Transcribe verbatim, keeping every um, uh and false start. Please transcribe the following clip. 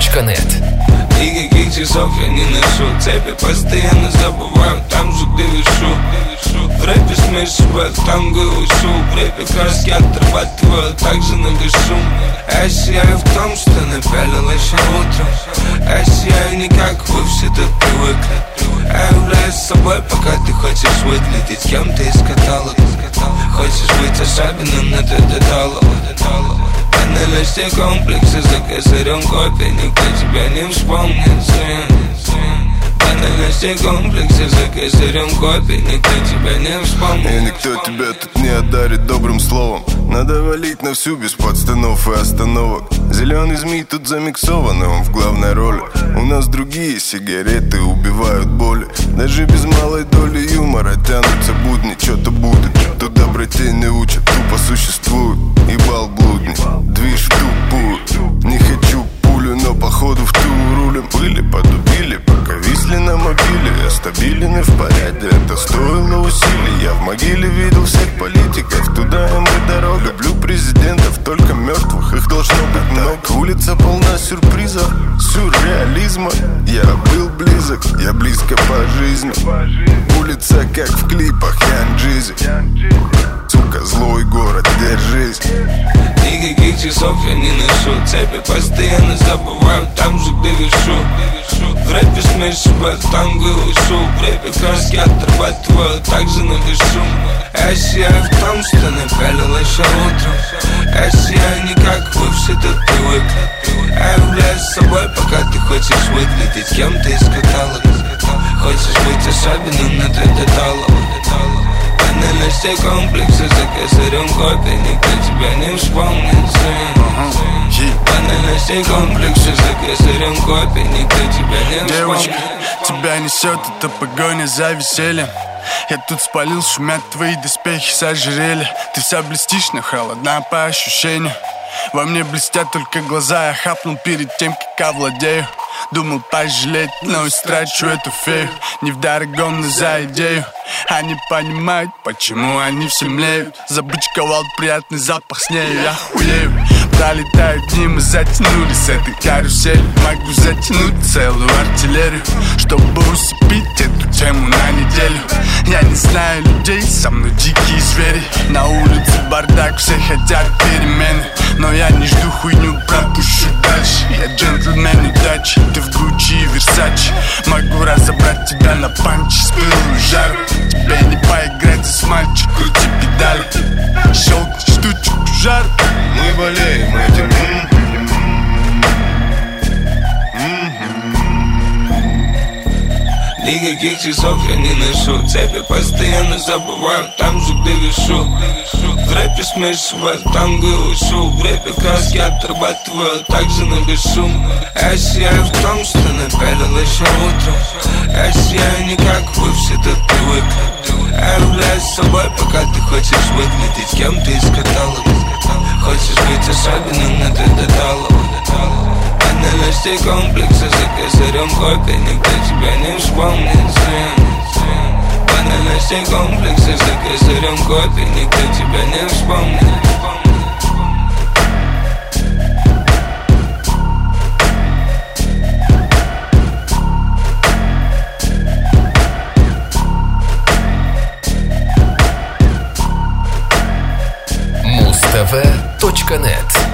точка нет. Никаких часов я не ношу, цепи постоянно забываю там же, где вешу. В рэпе смешиваю танго и ушу, в рэпе краски отрабатываю, также напишу. Я сияю в том, что напялил еще утром. Я сияю не как вы все тут привыкли. Я являюсь собой, пока ты хочешь выглядеть кем-то из каталога. Хочешь быть особенным, но ты деталог. Банальности комплексы за косарем копий, никто тебя не вспомнит, сын. Банальности комплексы за косарем копий, никто тебя не вспомнит. И никто тебя тут не одарит добрым словом. Надо валить на всю без подстанов и остановок. Зеленый змей тут замиксован, и он в главной роли. У нас другие сигареты убивают боли. Даже без малой доли юмора тянутся будни. Что-то будет, тут доброте не учат, тупо существует. Ебал блудный, движ в тупую. Не хочу пулю, но походу в ту рулем. Пыли подубили, пока висли на мобиле. Я стабилен и в порядке, это стоило усилий. Я в могиле видел всех политиков, туда им и дорога. Люблю президентов, только мертвых, их должно быть много. Улица полна сюрпризов, сюрреализма. Я был близок, я близко по жизни. Улица как в клипах Young Jeezy. Сука, злой город, держись. Никаких часов я не ношу, цепи постоянно забываю там же, где вешу. В рэпе смешиваю танго и ушу, в рэпе краски отрабатываю, также напишу. Я сияю в том, что напялил еще утром. Я сияю не как вы все тут привыкли. Я являюсь собой, пока ты хочешь выглядеть кем-то из каталога. Хочешь быть особенным, но ты деталог. Банальности комплексы за косарем копий, никто тебя не вспомнит, сын. Банальности комплексы за косарем копий, никто тебя не вспомнит. Девочка, тебя несет эта погоня за весельем. Я тут спалил, шумят твои доспехи с ожерелья. Ты вся блестишь, но холодна по ощущению. Во мне блестят только глаза, я хапнул перед тем, как овладею. Думал пожалеть, но истрачу эту фею. Не в дорогом, но за идею. Они понимают, почему они все млеют. Забычковал приятный запах с нею, я хуею. Пролетают дни, мы затянулись с этой карусели. Могу затянуть целую артиллерию, чтобы усыпить эту тему на неделю. Я не знаю людей, со мной дикие звери. На улице бардак, все хотят перемены. Но я не жду хуйню, пропущу дальше. Я джентльмен удачи, ты в Гуччи и Версачи. Могу разобрать тебя на панчи с пылу и жару. Тебе не поиграть с мальчик, крути педали. Щелкни штучку жар. Мы болеем этим. Никаких часов я не ношу, цепи постоянно забываю там же, где вешу. В рэпе смешиваю танго и ушу, в рэпе краски отрабатываю, также напишу. Я сияю в том, что напялил еще утром. Я сияю не как вы все тут привыкли. Я являюсь собой, пока ты хочешь выглядеть кем-то из каталога. Хочешь быть особенным, но ты деталог. Банальности комплексы за косарем копий, никто тебя не вспомнит, сын. Банальности комплексы за косарем копий, никто тебя не вспомнит. муз тэ вэ точка нет.